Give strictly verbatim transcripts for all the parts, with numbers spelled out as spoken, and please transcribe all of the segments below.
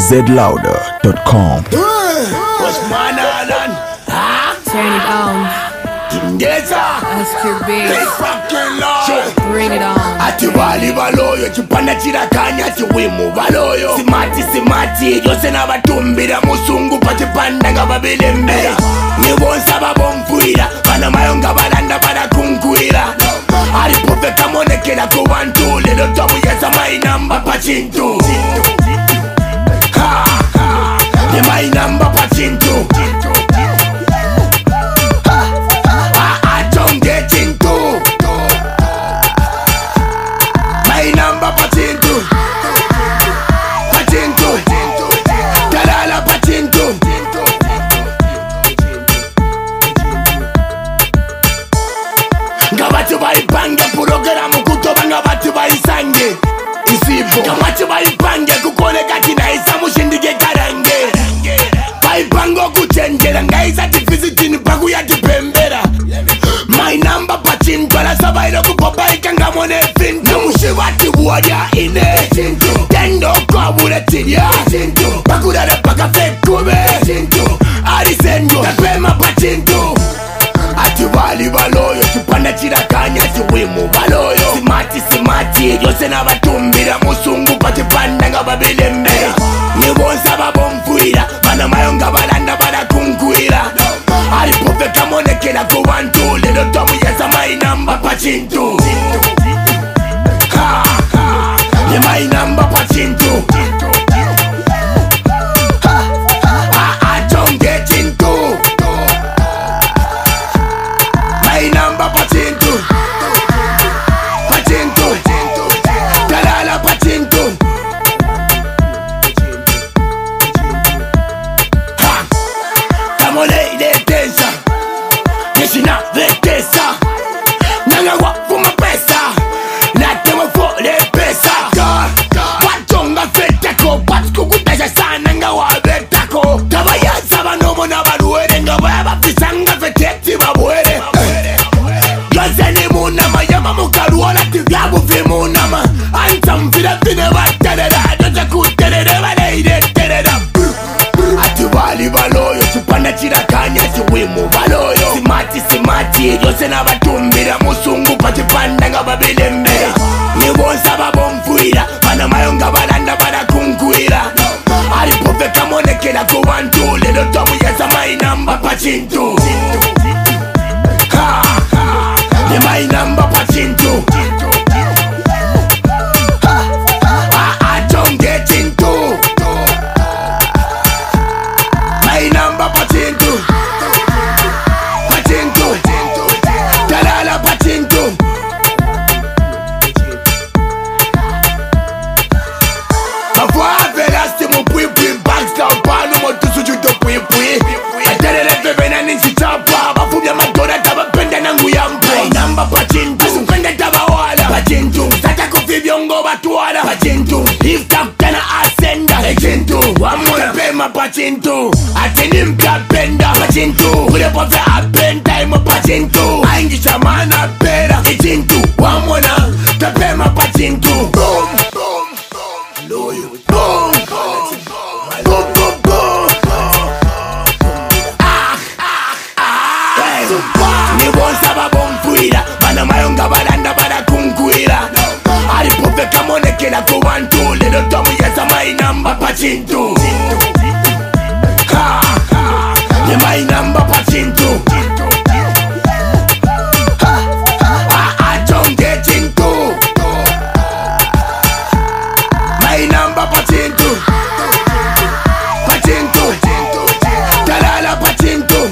z louder dot com. What's my name? Huh? Turn it on. Yes, S Q B. they fucking love. Bring it on. Ati wali baloyo chipanda chirakanya ati wimu baloyo simati simati yose n'abatumbira musungu pachipanda nga babilembera nibonsa babomfuira bana mayonga balanda barakunkwira alipofe kamonekera ku bantu lero twabuyeza mainamba pachintu ne mainamba pachintu Number patinto, patinto, dalala patinto. Ngabati bari pange programu kutoba ngabati bari sange isibo. Ngabati bari pange kukone kati na isa mushindige karange. Bari pango kuchenjera ngaisa tifizitini pagu ya tipembera. My number patinto la sabairo kupopa ikanga mone finto. Mushibati warrior ine Tendo kwa mule tinya Pakudare paka fekube Arisendo Kapema pachinto Ati wali baloyo Chipanda chirakanya ati wimu baloyo Simati simati Yose na batumbira musungu pachipanda nga babilembera Nibonsa babomfuira Bana mayonga balanda barakunkwira Alipofe kamonekera ku bantu Lero twamuyeza mainamba pachinto Ne my number pachinto I don't get into My number pachinto Pachinto Dalala pachinto Kamole ile tensa Nishina vetesa Nangawa fuma pesa Natema fole pesa Watonga fetako Patsko kutesha sana nga wabetako Tabaya saba nomo na baluere Nga baba fisanga feteti babuere Yose ni munama Yama mukaruola tivyabu fi munama Anta mfida fine baterera Yose kuterere baleide terera Ati wali baloyo Chupanda chirakanya ati wimu baloyo Simati simati Yose na batumbira musungu pachipanda nga babilembera Nibonsa babomfuira Bana mayonga balanda barakunkwira Alipofe kamonekera ku bantu Lero twamuyeza mainamba pachintu Ne mainamba pachintu I don't get into Mainamba pachintu Pachintu Dalala pachintu Pachintu, if kaptana ascenda Pachintu, wamona pema pachintu Atini mkapenda Pachintu, kule pofe apenda Ima pachintu, aingi shamana pera Pachintu, wamona Tapema pachintu Boom, boom, boom Loyo, boom, boom Boom, boom, boom Ah, ah, ah Nibonsa babomfuira Bana mayonga balanda barakunkwira Alipofe kamonekera ku bantu Lero twamuyeza mainamba pachintu Ne mainamba pachintu I don't get into Mainamba pachintu Pachintu Dalala pachintu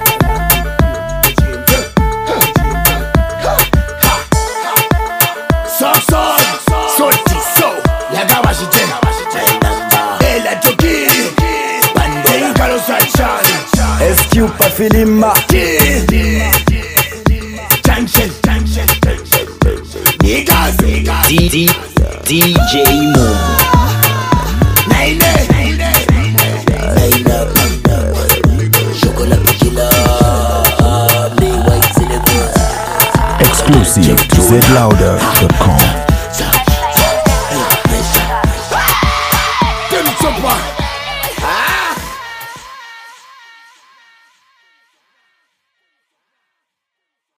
So so Solti so Lagawa shite Ela chokiri Pande Kalo Sachani S Q Pafilima Junction Niggas D D D J Momo Naile Chocolate killer exclusive to z louder dot com.